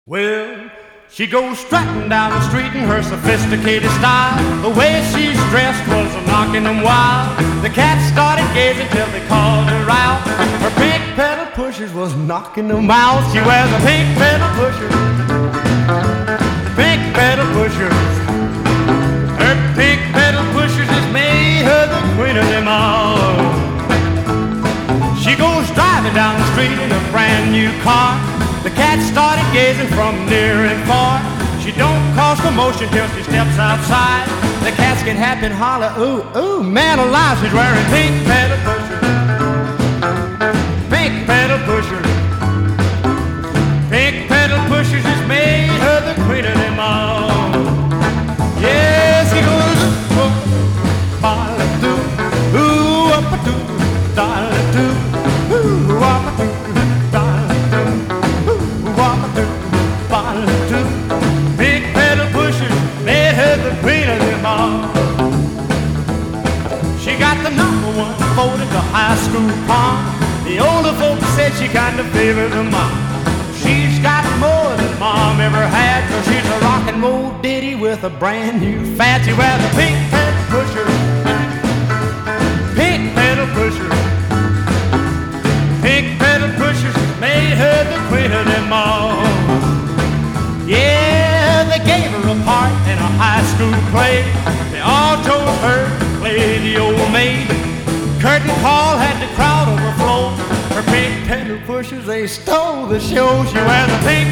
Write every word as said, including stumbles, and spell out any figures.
Well, she goes strutting down the street in her sophisticated style. The way she's dressed was knocking them wild. The cats started gazing till they called her out. Her pink pedal pushers was knocking them out. She wears a pink pedal pusher, pink pedal pushers. Her pink pedal pushers has made her the queen of them all. She goes driving down the street in a brand new car. The cats started gazing from near and far. She don't cause commotion till she steps outside. The cats get happy and holler, ooh, ooh, man alive. She's wearing pink pedal pushers, pink pedal pushers. Pink pedal pushers has made her the queen of them all. Yes, he goes, ooh, ba-la-doo, ooh, up-a-doo, da-la-doo, ooh, up-a-doo. Big pedal pushers made her the queen of them all. She got the number one vote at the high school prom. The older folks said she kind of favored her mom. She's got more than mom ever had, cause she's a rock and roll ditty with a brand new fat. She wears a pink pedal pusher, pink pedal pusher. Pink pedal pushers made her the queen of them all. Yeah, they gave her a part in a high school play. They all told her to play the old maid. Curtain call had the crowd overflow. Her pink pedal pushers, they stole the show. She wears a pink